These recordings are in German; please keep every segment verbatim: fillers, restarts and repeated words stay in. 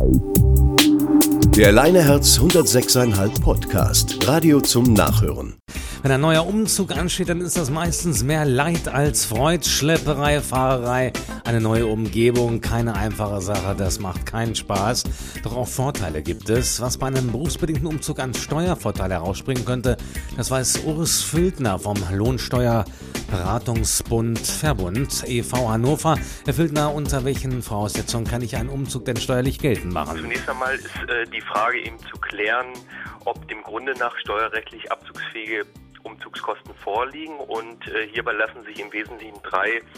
Der Leineherz hundertsechs Komma fünf Podcast. Radio zum Nachhören. Wenn ein neuer Umzug ansteht, dann ist das meistens mehr Leid als Freude. Schlepperei, Fahrerei, eine neue Umgebung, keine einfache Sache, das macht keinen Spaß. Doch auch Vorteile gibt es. Was bei einem berufsbedingten Umzug an Steuervorteil herausspringen könnte, das weiß Urs Füldner vom Lohnsteuerberatungsbund Verbund e V Hannover. Herr Füldner, unter welchen Voraussetzungen kann ich einen Umzug denn steuerlich geltend machen? Zunächst einmal ist äh, die Frage eben zu klären, ob dem Grunde nach steuerrechtlich abzugsfähige Umzugskosten vorliegen, und äh, hierbei lassen sich im Wesentlichen drei äh,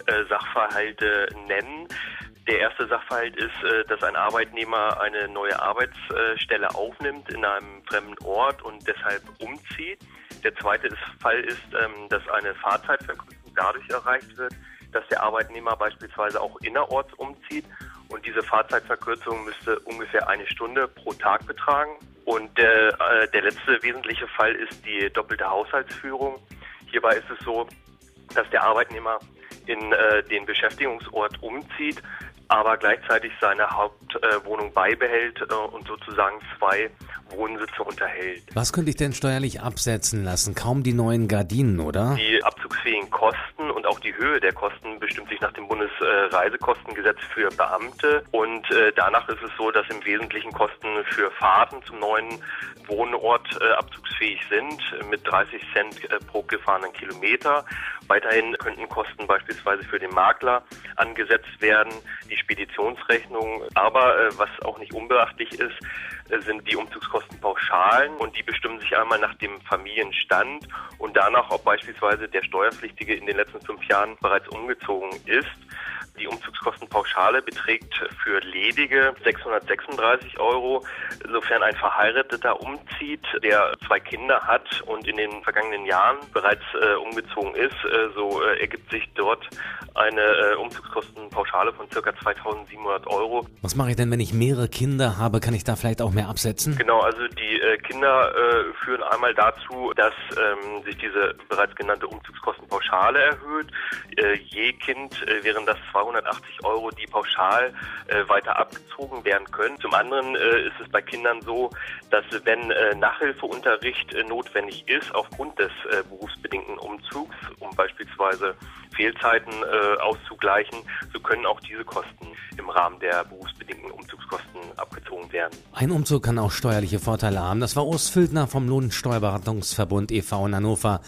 Sachverhalte nennen. Der erste Sachverhalt ist, äh, dass ein Arbeitnehmer eine neue Arbeitsstelle aufnimmt in einem fremden Ort und deshalb umzieht. Der zweite ist, Fall ist, ähm, dass eine Fahrzeitverkürzung dadurch erreicht wird, dass der Arbeitnehmer beispielsweise auch innerorts umzieht, und diese Fahrzeitverkürzung müsste ungefähr eine Stunde pro Tag betragen. Und der, äh, der letzte wesentliche Fall ist die doppelte Haushaltsführung. Hierbei ist es so, dass der Arbeitnehmer in äh, den Beschäftigungsort umzieht, aber gleichzeitig seine Hauptwohnung äh, beibehält äh, und sozusagen zwei Wohnsitze unterhält. Was könnte ich denn steuerlich absetzen lassen? Kaum die neuen Gardinen, oder? Die abzugsfähigen Kosten und auch die Höhe der Kosten bestimmt sich nach dem Bundesreisekostengesetz für Beamte, und äh, danach ist es so, dass im Wesentlichen Kosten für Fahrten zum neuen Wohnort äh, abzugsfähig sind mit dreißig Cent äh, pro gefahrenen Kilometer. Weiterhin könnten Kosten beispielsweise für den Makler angesetzt werden, die Speditionsrechnung. Aber äh, was auch nicht unbeachtlich ist, äh, sind die Umzugskostenpauschalen, und die bestimmen sich einmal nach dem Familienstand und danach, ob beispielsweise der Steuerpflichtige in den letzten fünf Jahren bereits umgezogen ist. Die Umzugskostenpauschale beträgt für Ledige sechshundertsechsunddreißig Euro, sofern ein Verheirateter umzieht, der zwei Kinder hat und in den vergangenen Jahren bereits äh, umgezogen ist. Äh, so äh, ergibt sich dort eine äh, Umzugskostenpauschale von ca. zweitausendsiebenhundert Euro. Was mache ich denn, wenn ich mehrere Kinder habe? Kann ich da vielleicht auch mehr absetzen? Genau, also die äh, Kinder äh, führen einmal dazu, dass ähm, sich diese bereits genannte Umzugskostenpauschale erhöht. Äh, je Kind äh, wären das zweihundertachtzig Euro, die pauschal äh, weiter abgezogen werden können. Zum anderen äh, ist es bei Kindern so, dass wenn äh, Nachhilfeunterricht äh, notwendig ist aufgrund des äh, berufsbedingten Umzugs, um beispielsweise Fehlzeiten äh, auszugleichen, so können auch diese Kosten im Rahmen der berufsbedingten Umzugskosten abgezogen werden. Ein Umzug kann auch steuerliche Vorteile haben. Das war Urs Füldner vom Lohnsteuerberatungsverbund e V in Hannover.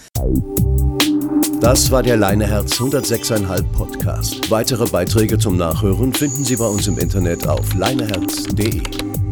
Das war der Leineherz hundertsechs Komma fünf Podcast. Weitere Beiträge zum Nachhören finden Sie bei uns im Internet auf leineherz punkt de.